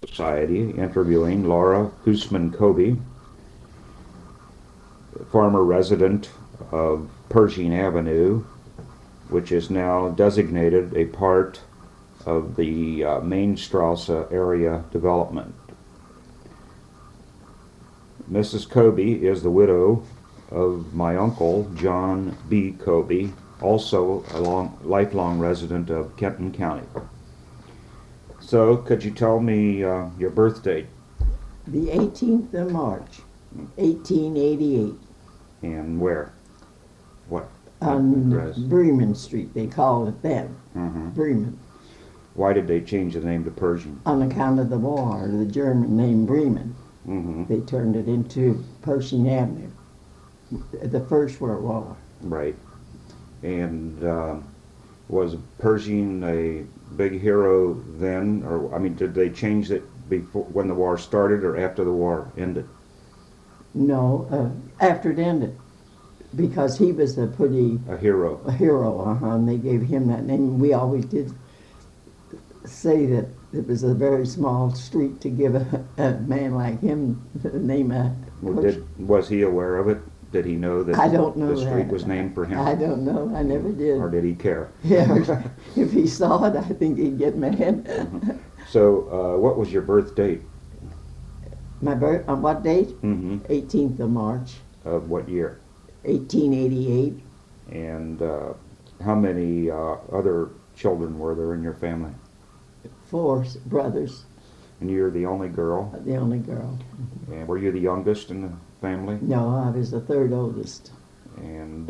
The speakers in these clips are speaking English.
Society interviewing Laura Hoosman Kobe, former resident of Pershing Avenue, which is now designated a part of the Main Strasse area development. Mrs. Kobe is the widow of my uncle, John B. Kobe, also a lifelong resident of Kenton County. So, could you tell me your birth date? The 18th of March, 1888. And where? What? On address? Bremen Street, they called it then. Mm-hmm. Bremen. Why did they change the name to Pershing? On account of the war, the German name Bremen. Mm-hmm. They turned it into Pershing Avenue. The First World War. Right. And was Pershing a big hero then? Or, I mean, did they change it before, when the war started or after the war ended? No, after it ended. Because he was a hero. And they gave him that name. We always did say that it was a very small street to give a man like him the name of. Was he aware of it? Did he know that I don't know the street that. was named for him? I don't know. I never did. Or did he care? Yeah, if he saw it, I think he'd get mad. Mm-hmm. So, what was your birth date? My birth, on what date? Mm-hmm. 18th of March. Of what year? 1888. And how many other children were there in your family? 4 brothers. And you're the only girl? The only girl. And were you the youngest in the family? No, I was the 3rd oldest. And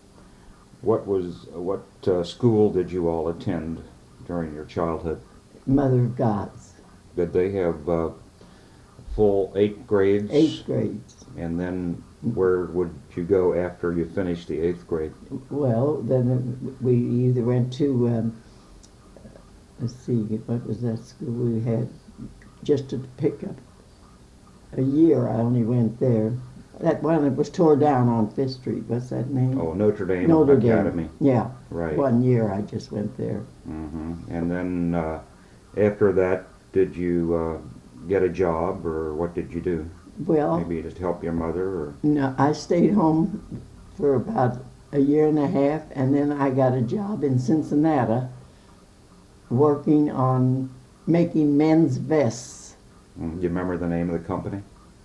what school did you all attend during your childhood? Mother of God's. Did they have full 8 grades? 8 grades. And then where would you go after you finished the 8th grade? Well, then we either went to, let's see, what was that school we had? Just to pick up a year, I only went there. That one that was tore down on 5th Street, what's that name? Oh, Notre Dame Dame. Academy. Yeah. Right. 1 year I just went there. Mm-hmm. And then after that, did you get a job, or what did you do? Well, maybe to help your mother, or? No, I stayed home for about a year and a half, and then I got a job in Cincinnati working on making men's vests. Do you remember the name of the company?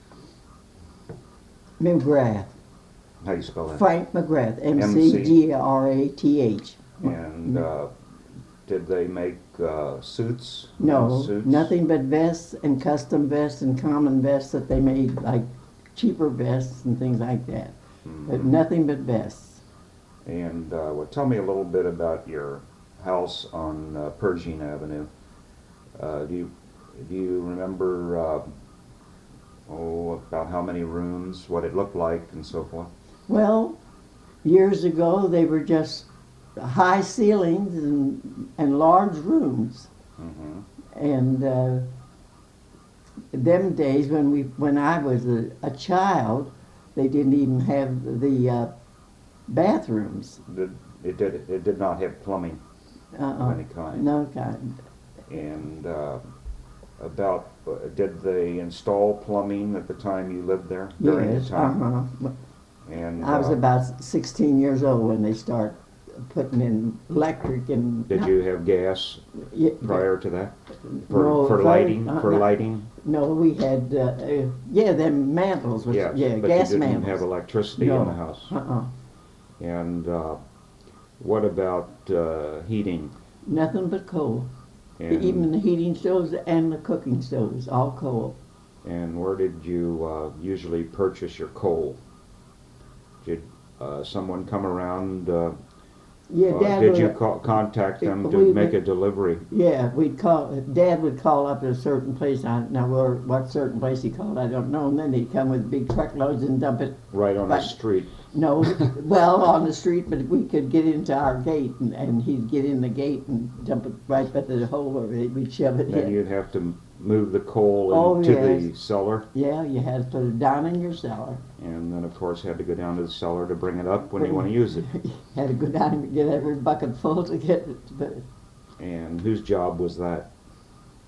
McGrath. How do you spell that? Frank McGrath. McGrath. And did they make suits? No, suits? Nothing but vests and custom vests and common vests that they made, like cheaper vests and things like that. Mm-hmm. But nothing but vests. And well, tell me a little bit about your house on Pershing Avenue. Do you remember about how many rooms, what it looked like, and so forth? Well, years ago they were just high ceilings and large rooms. Mm-hmm. And them days when I was a child, they didn't even have the bathrooms. It did not have plumbing of any kind. No kind. And did they install plumbing at the time you lived there? During Yes. the time? Uh-huh. And I was about 16 years old when they start putting in electric and. Did you have gas prior to that? No, For lighting? For lighting? No, we had them mantles. But gas you didn't mantles. have electricity in the house. And what about heating? Nothing but coal. And Even the heating stoves and the cooking stoves, all coal. And where did you usually purchase your coal? Did someone come around? Did you contact them to make a delivery? Yeah, Dad would call up at a certain place. What certain place he called, I don't know. And then he'd come with big truckloads and dump it. Right on the street? No, well, on the street, but we could get into our gate, and he'd get in the gate and dump it right by the hole where we'd shove it in. Then you'd have to move the coal into the cellar? Yeah, you had to put it down in your cellar. And then, of course, had to go down to the cellar to bring it up when you want to use it. Had to go down and get every bucket full to get it. But and whose job was that?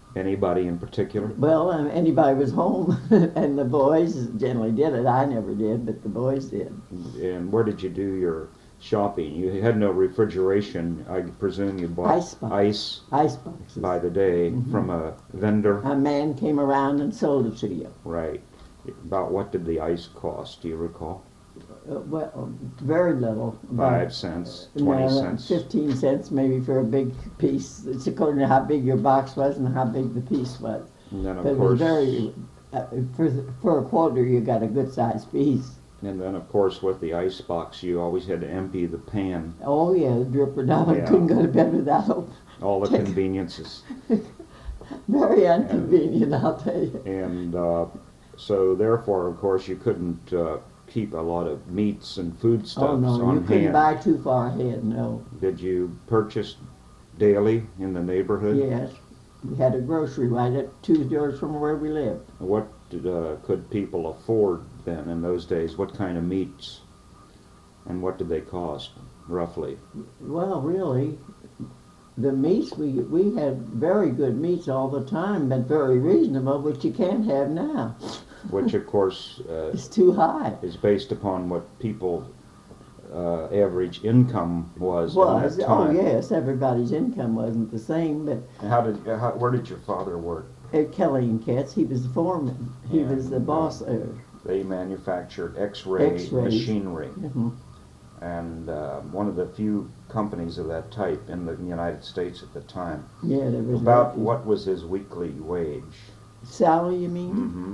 Anybody in particular? Well, anybody was home, and the boys generally did it. I never did, but the boys did. And where did you do your shopping? You had no refrigeration. I presume you bought Ice boxes. Ice boxes. By the day from a vendor. A man came around and sold it to you. Right. About what did the ice cost? Do you recall? Well, very little. 5 cents, 20 cents. 15 cents maybe for a big piece. It's according to how big your box was and how big the piece was. And then, of but course, it was very, for a quarter you got a good sized piece. And then, of course, with the ice box, you always had to empty the pan. Oh, yeah, the dripper down. Yeah. Couldn't go to bed without. All the conveniences. Very inconvenient, I'll tell you. And so, therefore, of course, you couldn't keep a lot of meats and foodstuffs on hand. Oh, no, you couldn't buy too far ahead, no. Did you purchase daily in the neighborhood? Yes. We had a grocery right at 2 doors from where we lived. What could people afford then in those days? What kind of meats? And what did they cost, roughly? Well, really, the meats, we had very good meats all the time, but very reasonable, which you can't have now. Which, of course, it's too high. Is based upon what people average income was at that time. Oh yes, everybody's income wasn't the same, but. And where did your father work? At Kelly and Katz. He was the foreman. He was the boss there. They manufactured X-ray machinery, and one of the few companies of that type in the United States at the time. Yeah, there was. About what was his weekly wage? Salary, you mean? Mm-hmm.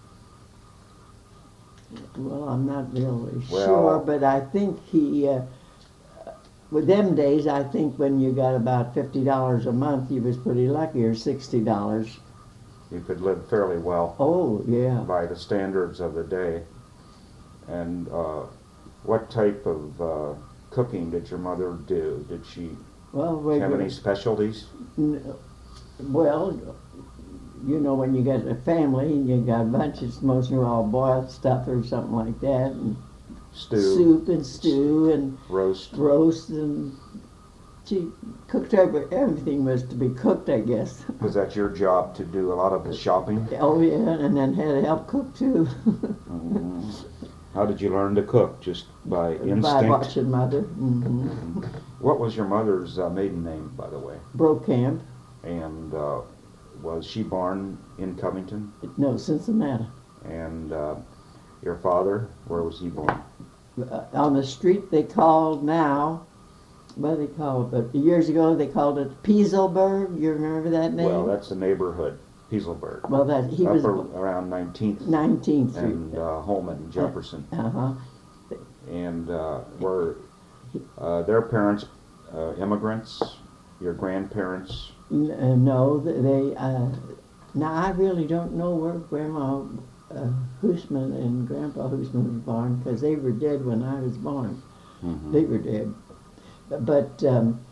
Well, I'm not really sure, but I think he, with them days, I think when you got about $50 a month, you was pretty lucky, or $60. You could live fairly well. Oh, yeah. By the standards of the day. And what type of cooking did your mother do? Did she have any specialties? Well, you know, when you got a family and you got a bunch, it's mostly all boiled stuff or something like that, and soup and stew and roast, and she cooked everything was to be cooked, I guess. Was that your job to do a lot of the shopping? Oh yeah, and then had to help cook too. Mm-hmm. How did you learn to cook? Just by instinct? By watching Mother. Mm-hmm. What was your mother's maiden name, by the way? Brokamp. And was she born in Covington? No, Cincinnati. And your father, where was he born? On the street they called now, what do they call it? But years ago they called it Pieselberg. You remember that name? Well, that's the neighborhood, Pieselberg. Well, he was around 19th. 19th Street. And Holman, Jefferson. And were their parents immigrants? Your grandparents? No, they. Now I really don't know where Grandma Hoosman and Grandpa Hoosman was born, because they were dead when I was born. Mm-hmm. They were dead. But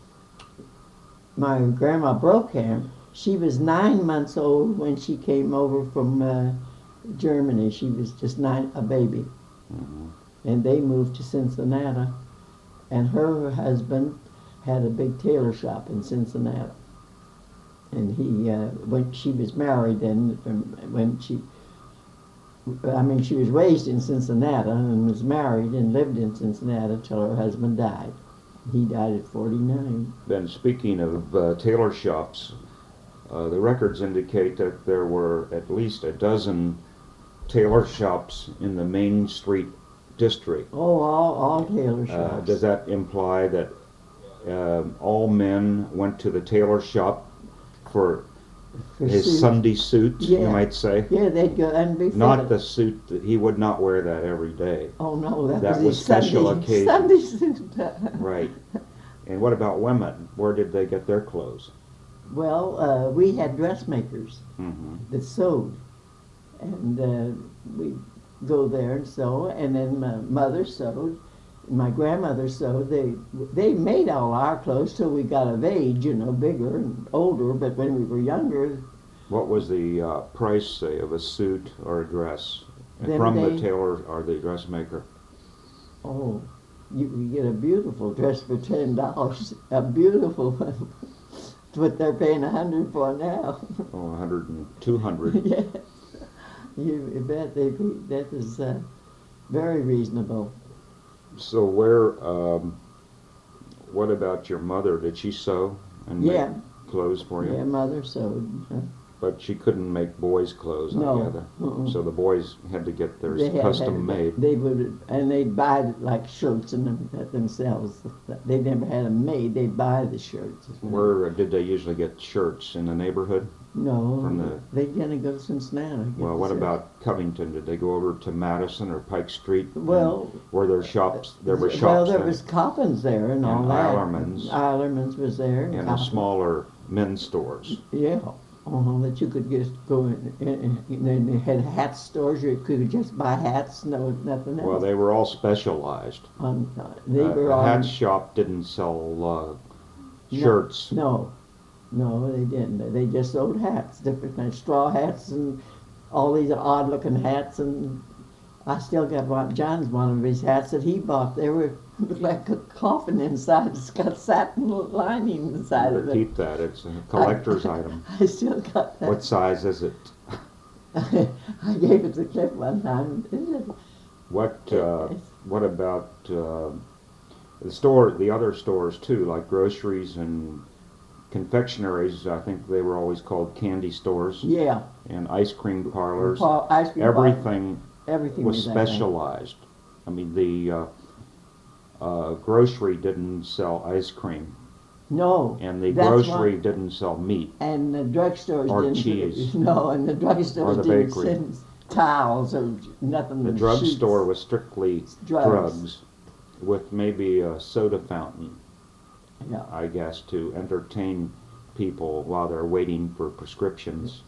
my Grandma Brokamp, she was 9 months old when she came over from Germany. She was just a baby. Mm-hmm. And they moved to Cincinnati. And her husband had a big tailor shop in Cincinnati. And he, when she was married, and when she was raised in Cincinnati and was married and lived in Cincinnati until her husband died. He died at 49. Then speaking of tailor shops, the records indicate that there were at least a dozen tailor shops in the Main Street district. Oh, all tailor shops. Does that imply that all men went to the tailor shop for his suit. Sunday suit, you might say? Yeah, they'd go and be not the suit that he would not wear that every day. Oh no, that was special occasion. Sunday suit. Right. And what about women? Where did they get their clothes? Well, we had dressmakers that sewed, and we'd go there and sew, and then my mother sewed. My grandmother sewed. They made all our clothes till we got of age, you know, bigger and older. But when we were younger, what was the price, say, of a suit or a dress from the tailor or the dressmaker? Oh, you could get a beautiful dress for $10, a beautiful one. what they're paying $100 for now. Oh, 100 and 200. Yes. You bet that is very reasonable. So what about your mother? Did she sew and Yeah. make clothes for you? Yeah, mother sewed. But she couldn't make boys' clothes, No. I gather. Mm-mm. So the boys had to get theirs They had- custom made. They would, and they'd buy like shirts and them themselves. They never had them made. They'd buy the shirts. Where did they usually get shirts? In the neighborhood? No, from the- they'd gonna go to Cincinnati. get Well, the what shirts. about Covington? Did they go over to Madison or Pike Street? Well, Were there shops? There were shops well, there then, was Coppins there and all And that. Eilerman's. Eilerman's was there. and the Coppins. smaller men's stores. Yeah, that you could just go in, and then they had hat stores. You could just buy hats. No, nothing else. Well, they were all specialized. They were a on. hat shop didn't sell shirts. No, they didn't. They just sold hats, different things, straw hats and all these odd-looking hats. And I still got one of his hats that he bought. They were like a coffin inside. It's got satin lining inside of it. Keep that. It's a collector's item. I still got that. What size is it? I gave it to Cliff one time. What about the other stores too, like groceries and confectionaries? I think they were always called candy stores. Yeah. And ice cream parlors. Ice cream Everything Everything was that way. specialized. I mean, the grocery didn't sell ice cream, No. and the That's grocery why- didn't sell meat. And the drugstores Or didn't. cheese. No, and the Or drugstores the didn't bakery. send towels or nothing. The but drugstore sheets. was strictly Drugs. drugs, with maybe a soda fountain, Yeah. I guess, to entertain people while they're waiting for prescriptions.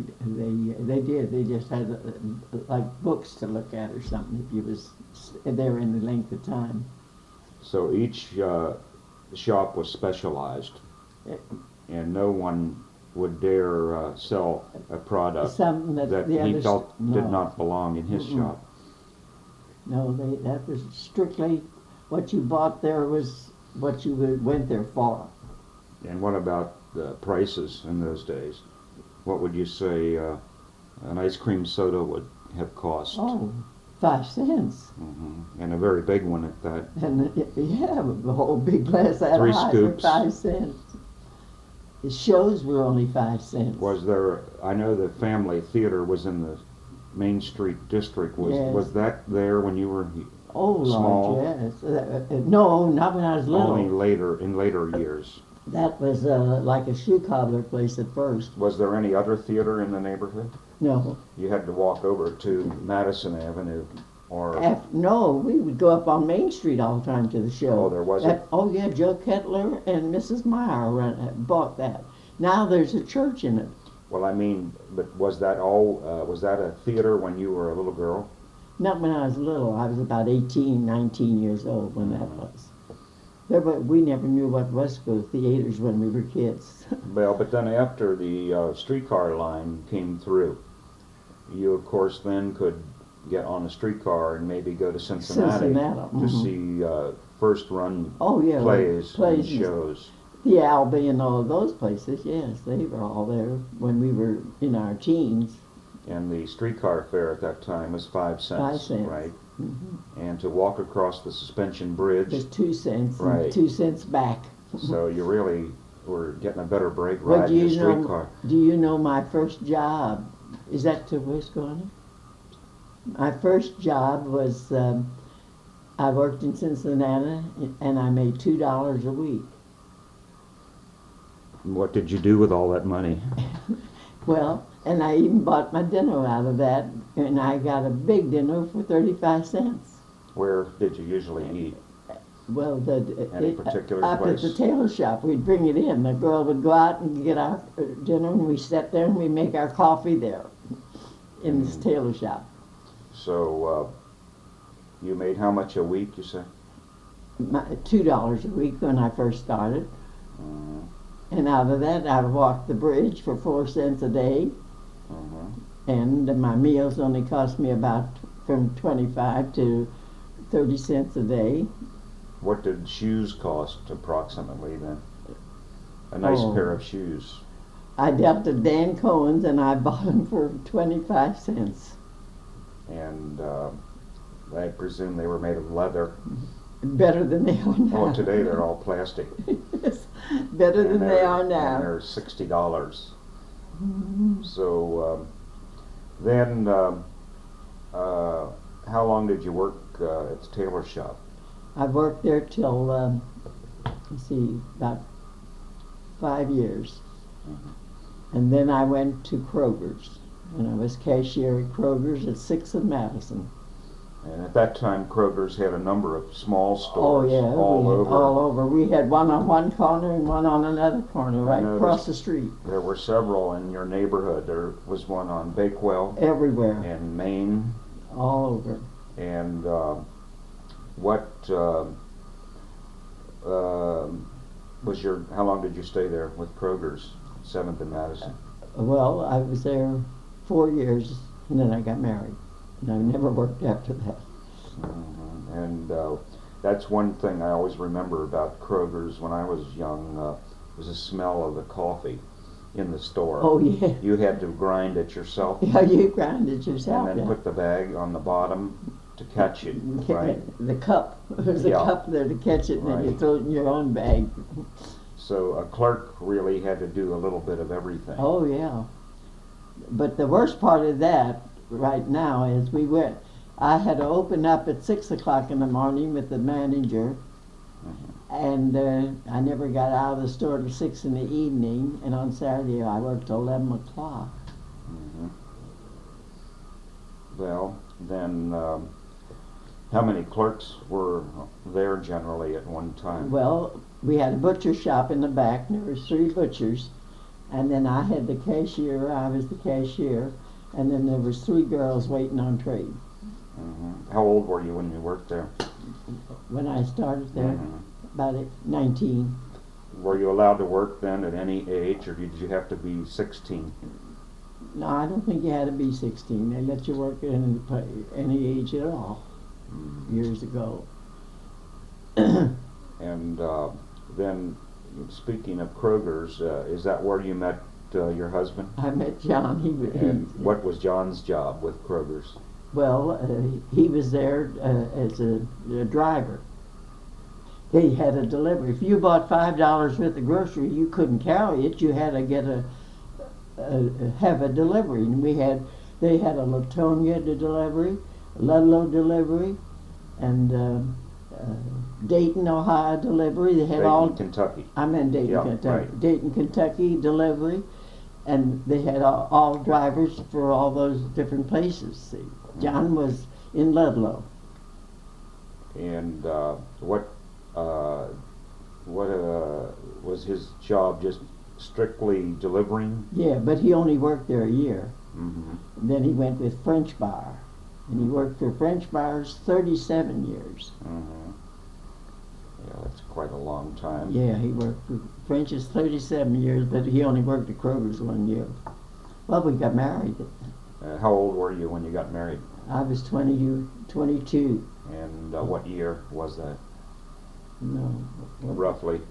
They did. They just had like books to look at or something if you was there in the length of time. So each shop was specialized, and no one would dare sell a product Something that that the he others felt did no. not belong in his Mm-mm. shop. No, that was strictly what you bought there was what you went there for. And what about the prices in those days? What would you say an ice cream soda would have cost? Oh, 5 cents. And a very big one at that. And yeah, the whole big glass that 3 high scoops. for 5 cents. The shows were only 5 cents. Was there? I know the Family Theater was in the Main Street district. Yes. Was that there when you were Oh, small? Lord, yes. No, not when I was little. only in later years? That was like a shoe cobbler place at first. Was there any other theater in the neighborhood? No, You had to walk over to Madison Avenue, or no, we would go up on Main Street all the time to the show. Oh, there wasn't? Oh yeah, Joe Kettler and Mrs. Meyer bought that. Now there's a church in it. well, I mean, but was that all? Was that a theater when you were a little girl? Not when I was little. I was about 18, 19 years old when that was. We never knew what was go theaters when we were kids. Well, but then after the streetcar line came through, you of course then could get on a streetcar and maybe go to Cincinnati, to see first run Oh yeah, plays and plays. shows. The Albee and all of those places. Yes, they were all there when we were in our teens. And the streetcar fare at that time was 5 cents, 5 cents. right? Mm-hmm. And to walk across the suspension bridge, Just 2 cents, Right. and 2 cents back. so you really were getting a better break Well, riding the streetcar. Do you know my first job? Is that to Wisconsin? My first job was I worked in Cincinnati and I made $2 a week. What did you do with all that money? Well, and I even bought my dinner out of that, and I got a big dinner for 35 cents. Where did you usually eat? Well, Any particular up place? at the tailor shop, we'd bring it in. The girl would go out and get our dinner, and we sat there and we make our coffee there in this tailor shop. So you made how much a week, you say? $2 a week when I first started. And out of that, I walked the bridge for 4 cents a day. And my meals only cost me about from 25 to 30 cents a day. What did shoes cost approximately then? A nice Oh. pair of shoes. I dealt at Dan Cohen's and I bought them for 25 cents. And I presume they were made of leather. Better than they are now. Oh, today they're all plastic. Yes, better than they are And now. they're $60. Mhm. So then, how long did you work at the tailor shop? I worked there till, let's see, about 5 years. And then I went to Kroger's. And I was cashier at Kroger's at 6th and Madison. And at that time, Kroger's had a number of small Oh, stores yeah, all we had over. all over. We had one on one corner and one on another corner, right noticed- across the street. There were several in your neighborhood. There was one on Bakewell Everywhere, and Maine. all over. And what was your? How long did you stay there with Kroger's, 7th and Madison? Well, I was there 4 years, and then I got married. And I never worked after that. And that's one thing I always remember about Kroger's when I was young, was the smell of the coffee in the store. Oh, yeah. You had to grind it yourself Yeah, you grind it yourself. and then yeah. put the bag on the bottom to catch it, right? The cup. There's a Yeah. cup there to catch it, and then you Right. throw it in your own bag. So a clerk really had to do a little bit of everything. Oh, yeah. But the worst part of that right now is I had to open up at 6 o'clock in the morning with the manager, and I never got out of the store till 6 in the evening, and on Saturday I worked till 11 o'clock. Well, then how many clerks were there generally at one time? Well, we had a butcher shop in the back, and there was 3 butchers, and then I had the cashier, I was the cashier, and then there was 3 girls waiting on trade. How old were you when you worked there? When I started there, about 19. Were you allowed to work then at any age, or did you have to be 16? No, I don't think you had to be 16. They let you work at any age at all years ago. And then, speaking of Kroger's, is that where you met your husband? I met John. And what was John's job with Kroger's? Well, he was there as a driver. They had a delivery. If you bought $5 worth of grocery, you couldn't carry it. You had to get have a delivery. And they had a Latonia delivery, Ludlow delivery, and Dayton, Ohio delivery. They had Dayton, Kentucky. I'm in Dayton, Yeah, Kentucky. right. Dayton, Kentucky delivery, and they had all drivers for all those different places. See, John was in Ludlow. And what was his job? Just strictly delivering? Yeah, but he only worked there a year. Mm-hmm. Then he went with French Bar, and he worked for French Bars 37 years. Mm-hmm. Yeah, that's quite a long time. Yeah, he worked for French's 37 years, but he only worked at Kroger's 1 year. Well, we got married. How old were you when you got married? I was 22. And what year was that, No, roughly?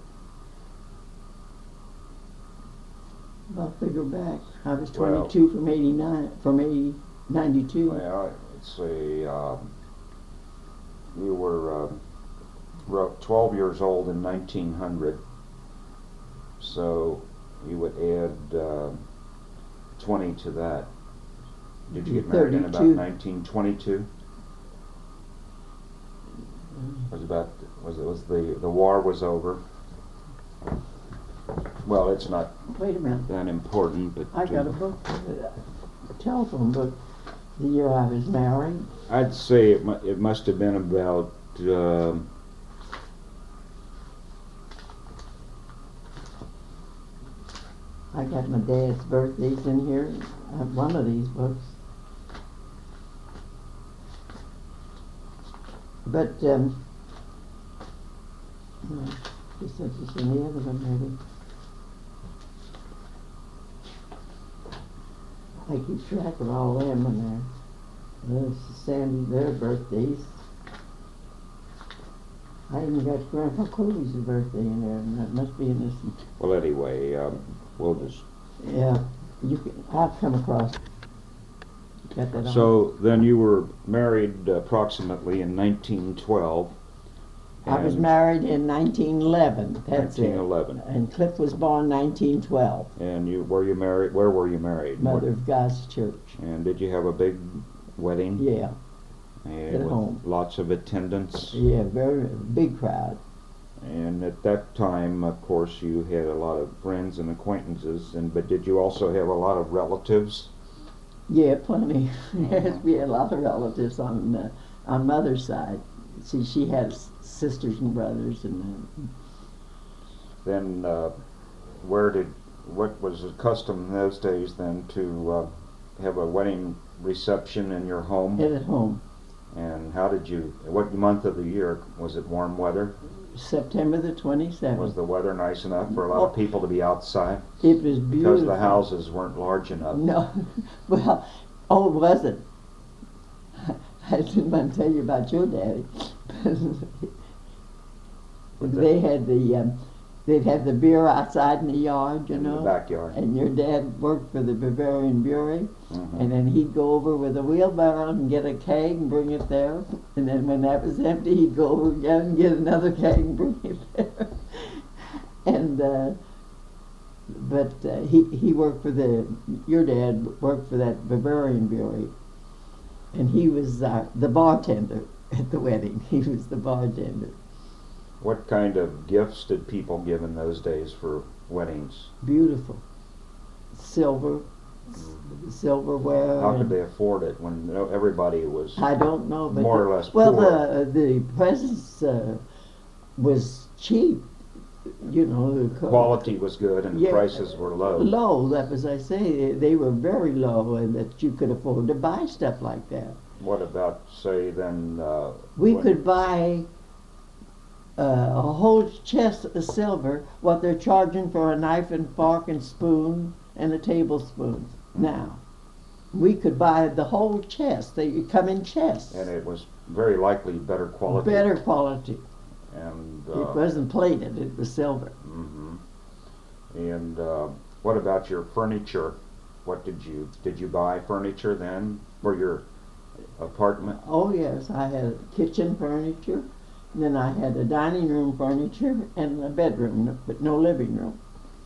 I'll figure back. I was Well- 22 from 92. Well, let's see. You were 12 years old in 1900, so you would add 20 to that. Did you get married in about 32. 1922? The war was over? Well, it's not Wait a minute. that important, but I got a book, a telephone book, the year I was married. I'd say it must have been about I got my dad's birthdays in here. I have one of these books. But, guess that's just in the other one, maybe. I keep track of all them in there. There's Sandy, their birthdays. I even got Grandpa Coley's birthday in there, and that must be in this. Well, anyway, we'll just. Yeah, I'll come across. Got that on. So then you were married approximately in 1912. I was married in 1911. That's 1911. it. And Cliff was born 1912. And where were you married? Mother of God's Church. And did you have a big wedding? Yeah. And At with home. Lots of attendance? Yeah, very big crowd. And at that time, of course, you had a lot of friends and acquaintances, but did you also have a lot of relatives? Yeah, plenty. Yes, we had a lot of relatives on Mother's side. See, she had sisters and brothers, and then what was the custom in those days then to have a wedding reception in your home? at home. And what month of the year? Was it warm weather? September the 27th. Was the weather nice enough for a lot of people to be outside? It was beautiful. Because the houses weren't large enough. No, well, was it? I didn't want to tell you about your daddy. They had they'd have the beer outside in the yard, In the backyard. And your dad worked for the Bavarian Brewery, Mm-hmm. and then he'd go over with a wheelbarrow and get a keg and bring it there. And then when that was empty, he'd go over again and get another keg and bring it there. And he worked for your dad worked for that Bavarian Brewery, and he was the bartender at the wedding. He was the bartender. What kind of gifts did people give in those days for weddings? Beautiful. Silverware. How could they afford it when everybody was I don't know, but more or less well, poor? the presents was cheap. The Quality was good and Yeah, prices were low. Low, that was I say. They were very low, and that you could afford to buy stuff like that. What about, say, then? We could buy a whole chest of silver, what they're charging for a knife and fork and spoon and a tablespoon now. We could buy the whole chest. They come in chests. And it was very likely better quality. Better quality. And It wasn't plated, it was silver. Mm-hmm. And what about your furniture? What did you buy furniture then for your apartment? Oh yes, I had kitchen furniture, and then I had a dining room furniture and a bedroom, but no living room.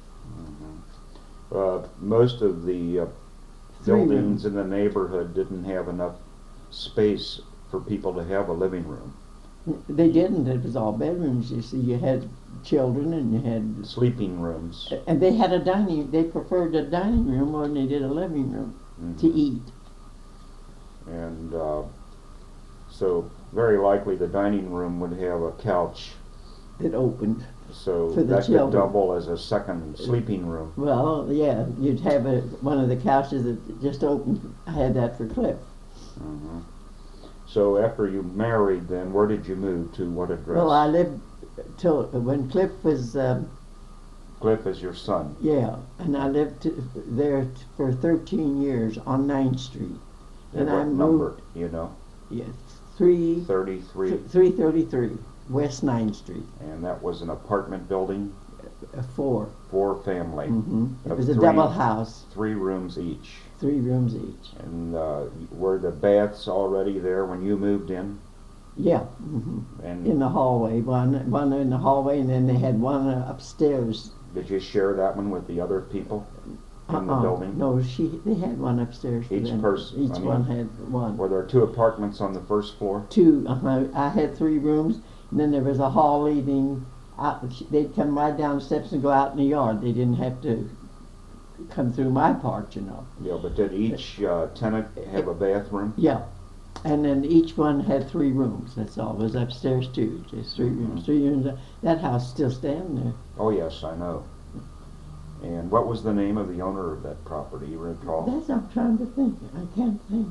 Most of the Three buildings in the neighborhood didn't have enough space for people to have a living room. They didn't. It was all bedrooms. You see, you had children and you had Sleeping rooms. and they had a dining. They preferred a dining room more than they did a living room to eat. And so very likely the dining room would have a couch, That opened. so For the that could children. double as a second sleeping room. Well, yeah, you'd have one of the couches that just opened. I had that for Cliff. Mm-hmm. So after you married, then where did you move to? What address? Well, I lived till when Cliff was. Cliff is your son. Yeah, and I lived there for 13 years on 9th Street. And I what moved- number? You know, Yes, 33. 333 West 9th Street, And that was an apartment building, 4. 4-family, It Of was a three- double house, 3 rooms each. 3 rooms each. And were the baths already there when you moved in? Yeah, And in the hallway, one in the hallway, and then they had one upstairs. did you share that one with the other people in the building? No, they had one upstairs for Each them. person, Each I mean, one had one. Were there 2 apartments on the first floor? 2. I had 3 rooms, and then there was a hall leading out. They'd come right down the steps and go out in the yard. They didn't have to come through my part, Yeah, but did each tenant have a bathroom? Yeah, and then each one had 3 rooms. That's all. It was upstairs too. Just 3 rooms. 3 rooms. That house still standing there. Oh yes, I know. And what was the name of the owner of that property? You recall? That's I'm trying to think. I can't think.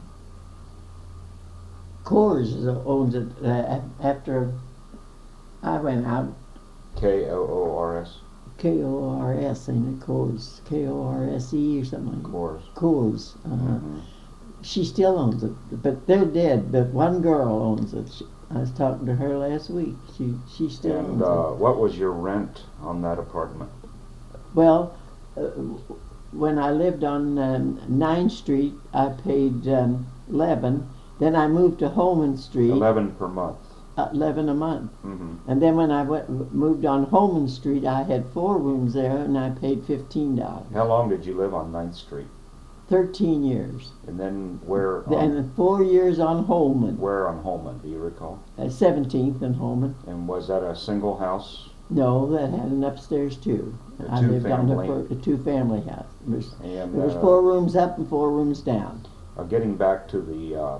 Coors owns it after I went out. Koors. Kors, ain't it? Coors. Korse or something like that. Coors. Coors. Mhm. She still owns it, but they're dead. But one girl owns it. I was talking to her last week. She still And owns what was your rent on that apartment? it. Well, when I lived on 9th Street, I paid 11. Then I moved to Holman Street. 11 per month. 11 a month. Mm-hmm. And then when I moved on Holman Street, I had 4 rooms there, and I paid $15. How long did you live on 9th Street? 13 years. And then where? And 4 years on Holman. Where on Holman? Do you recall? 17th and Holman. And was that a single house? No, that had an upstairs too. I lived on a 2-family house. There was 4 rooms up and 4 rooms down. Getting back to the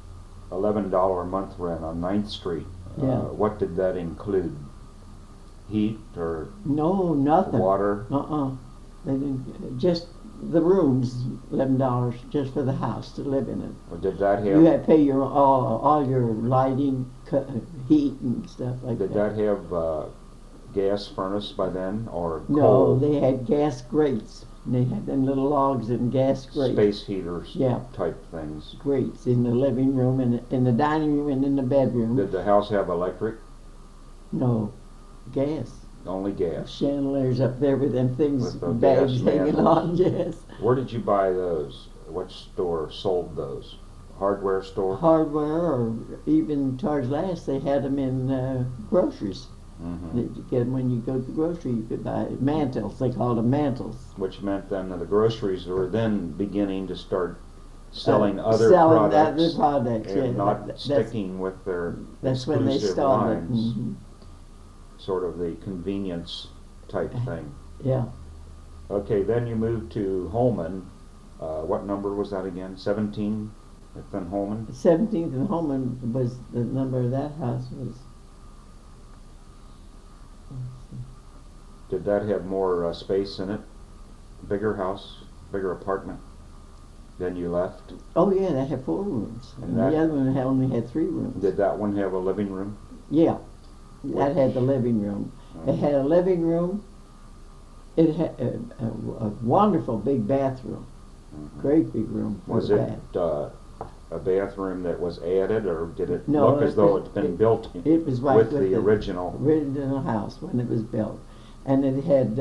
$11 a month rent on 9th Street, what did that include? Heat or no, nothing. Water? They didn't. Just the rooms, $11 just for the house to live in it. Or did that have? You had to pay your all your lighting, heat and stuff like that. Did that have gas furnace by then or no, coal? they had gas grates. They had them little logs and gas grates. Space heaters type things. Grates in the living room, and in the dining room, and in the bedroom. Did the house have electric? No, gas. Only gas. Chandeliers up there with them things, With bags gas hanging on, yes. Where did you buy those? What store sold those? Hardware store? Hardware, or even towards last, they had them in groceries. Mm-hmm. You get them when you go to the grocery. You could buy mantles. They called them mantles. Which meant then that the groceries were then beginning to start selling other selling products, other products, and yeah. not sticking with their That's when they exclusive started. lines. Mm-hmm. Sort of the convenience type thing. Yeah. Okay, then you moved to Holman. What number was that again? 17 then Holman? 17th and Holman was the number of that house was. Did that have more space in it? Bigger house, bigger apartment than you left? Oh yeah, they had 4 rooms. And the other one only had 3 rooms. Did that one have a living room? Yeah, that had the living room. It had a living room. It had a wonderful big bathroom. Mm-hmm. Great big room. Was for it a bathroom that was added, or did it No, look as though it's been built it was right with the original house when it was built, and it had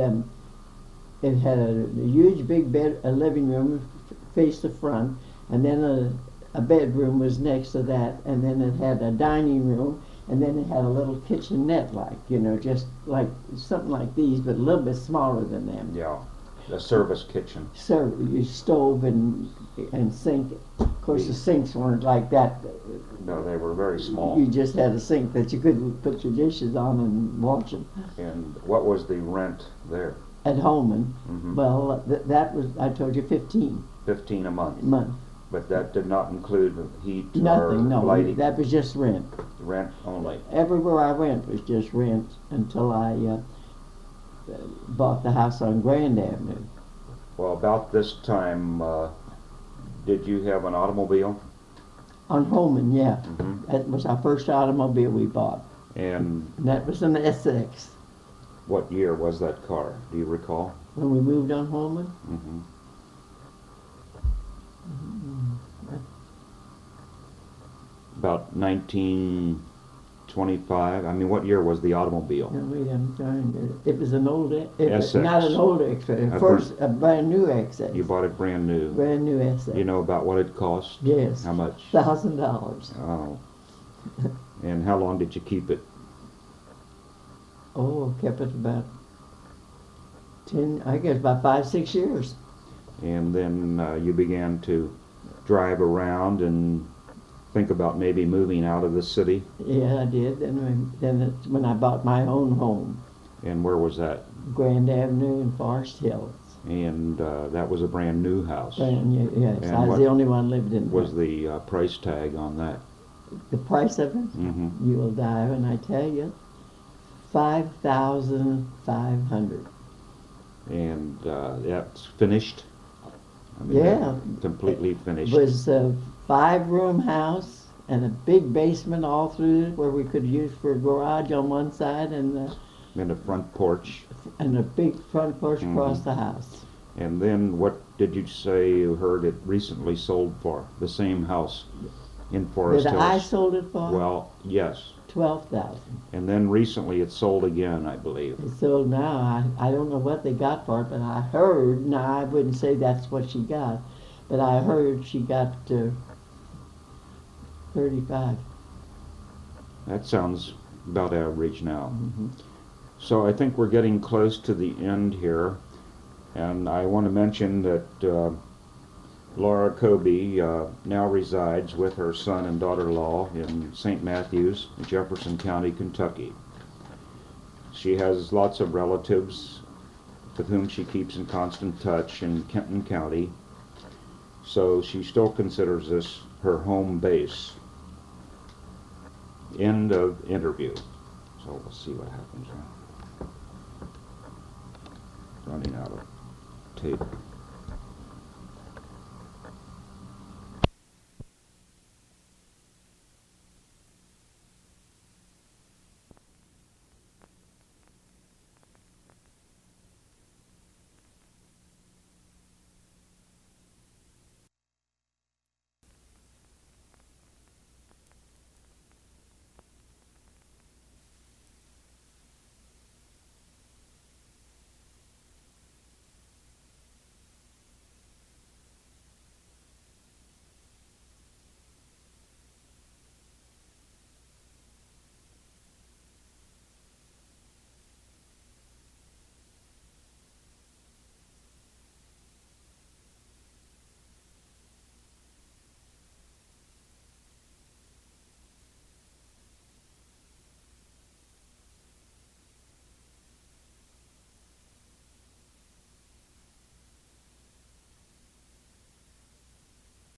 a huge big a living room faced the front, and then a bedroom was next to that, and then it had a dining room, and then it had a little kitchenette, just like something like these, but a little bit smaller than them. Yeah, a service kitchen. So your stove and sink. Of course, the sinks weren't like that. No, they were very small. You just had a sink that you could put your dishes on and wash them. And what was the rent there? At Holman, Mm-hmm. well, that was, I told you, 15 $15 a month. month. But that did not include heat or Nothing, no. lighting. That was just rent. Rent only. Everywhere I went was just rent until I bought the house on Grand Avenue. Well, about this time, did you have an automobile? On Holman, yeah. Mm-hmm. That was our first automobile we bought. And that was an SX. what year was that car? Do you recall? When we moved on Holman? Mm-hmm. About 1925. I mean, what year was the automobile? No, wait, I'm trying to. It was an old, SX. not an old XX. First, a brand new XX. You bought it brand new. Brand new SX. You know about what it cost? Yes. How much? $1,000. Oh. And how long did you keep it? Oh, kept it about 10, I guess about 5-6 years. And then you began to drive around and think about maybe moving out of the city? Yeah, I did. Then when I bought my own home. And where was that? Grand Avenue in Forest Hills. And that was a brand new house. Brand new, yes. And I was the only one lived in was there. the price tag on that? The price of it? Mm-hmm. You will die when I tell you. $5,500. And that's finished? I mean, Yeah. completely finished. It was a 5-room house and a big basement all through it where we could use for a garage on one side and a front porch. a big front porch across the house. And then what did you say you heard it recently sold for? The same house in Forest That Hills? I sold it for? Well, yes. 12,000. And then recently it sold again, I believe. It's sold now. I don't know what they got for it, but I heard, now I wouldn't say that's what she got, but I heard she got 35. That sounds about average now. Mm-hmm. So I think we're getting close to the end here, and I want to mention that Laura Kobe now resides with her son and daughter-in-law in St. Matthews, Jefferson County, Kentucky. She has lots of relatives with whom she keeps in constant touch in Kenton County, so she still considers this her home base. End of interview. So we'll see what happens now. Running out of tape.